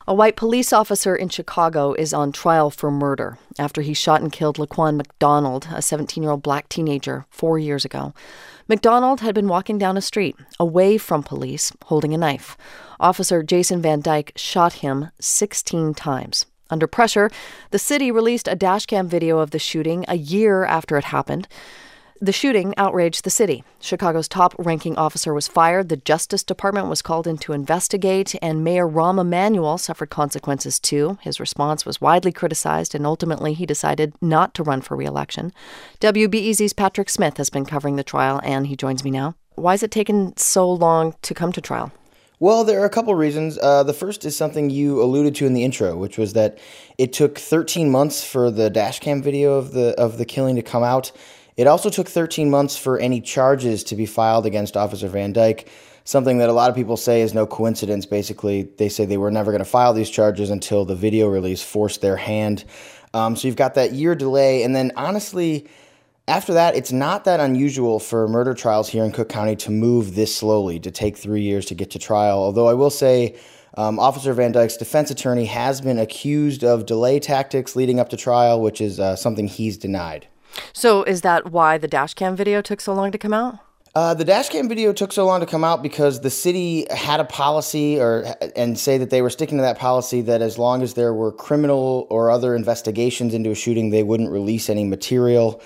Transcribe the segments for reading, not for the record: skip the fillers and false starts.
A white police officer in Chicago is on trial for murder after he shot and killed Laquan McDonald, a 17-year-old black teenager, 4 years ago. McDonald had been walking down a street, away from police, holding a knife. Officer Jason Van Dyke shot him 16 times. Under pressure, the city released a dashcam video of the shooting a year after it happened. The shooting outraged the city. Chicago's top-ranking officer was fired, the Justice Department was called in to investigate, and Mayor Rahm Emanuel suffered consequences too. His response was widely criticized, and ultimately he decided not to run for re-election. WBEZ's Patrick Smith has been covering the trial, and he joins me now. Why has it taken so long to come to trial? Well, there are a couple of reasons. The first is something you alluded to in the intro, which was that it took 13 months for the dashcam video of the killing to come out. It also took 13 months for any charges to be filed against Officer Van Dyke, something that a lot of people say is no coincidence. Basically, they say they were never going to file these charges until the video release forced their hand. So you've got that year delay. And then honestly, after that, it's not that unusual for murder trials here in Cook County to move this slowly, to take 3 years to get to trial. Although I will say Officer Van Dyke's defense attorney has been accused of delay tactics leading up to trial, which is something he's denied. So is that why the dashcam video took so long to come out? The dashcam video took so long to come out because the city had a policy and say that they were sticking to that policy that as long as there were criminal or other investigations into a shooting, they wouldn't release any material.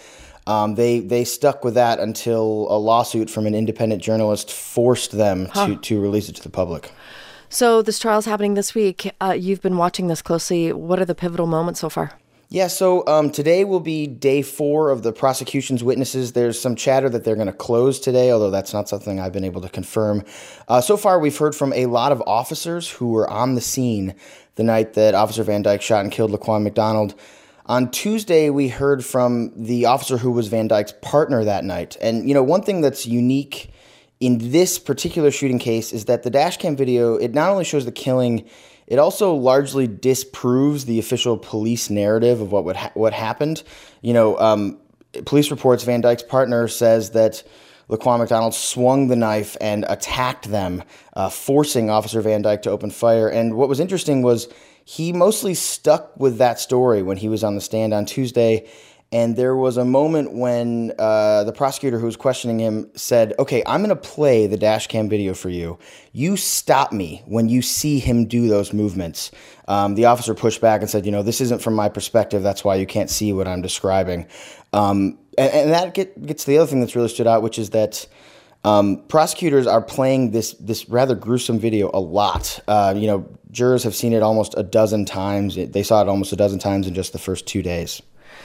They stuck with that until a lawsuit from an independent journalist forced them to release it to the public. So this trial's happening this week. You've been watching this closely. What are the pivotal moments so far? Yeah, so today will be day 4 of the prosecution's witnesses. There's some chatter that they're going to close today, although that's not something I've been able to confirm. So far, we've heard from a lot of officers who were on the scene the night that Officer Van Dyke shot and killed Laquan McDonald. On Tuesday, we heard from the officer who was Van Dyke's partner that night. And, you know, one thing that's unique in this particular shooting case is that the dashcam video, it not only shows the killing, it also largely disproves the official police narrative of what happened. You know, police reports, Van Dyke's partner says that Laquan McDonald swung the knife and attacked them, forcing Officer Van Dyke to open fire. And what was interesting was he mostly stuck with that story when he was on the stand on Tuesday. And there was a moment when the prosecutor who was questioning him said, okay, I'm going to play the dashcam video for you. You stop me when you see him do those movements. The officer pushed back and said, you know, this isn't from my perspective. That's why you can't see what I'm describing. And that gets to the other thing that's really stood out, which is that prosecutors are playing this rather gruesome video a lot. You know, jurors have seen it almost a dozen times. They saw it almost a dozen times in just the first 2 days.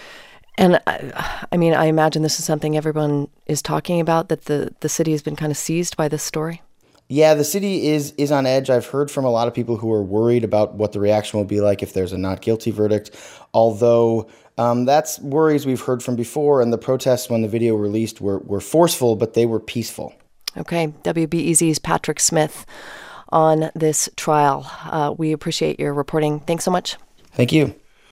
And I mean, I imagine this is something everyone is talking about, that the city has been kind of seized by this story. Yeah, the city is on edge. I've heard from a lot of people who are worried about what the reaction will be like if there's a not guilty verdict, although that's worries we've heard from before, and the protests when the video released were forceful, but they were peaceful. Okay, WBEZ's Patrick Smith on this trial. We appreciate your reporting. Thanks so much. Thank you.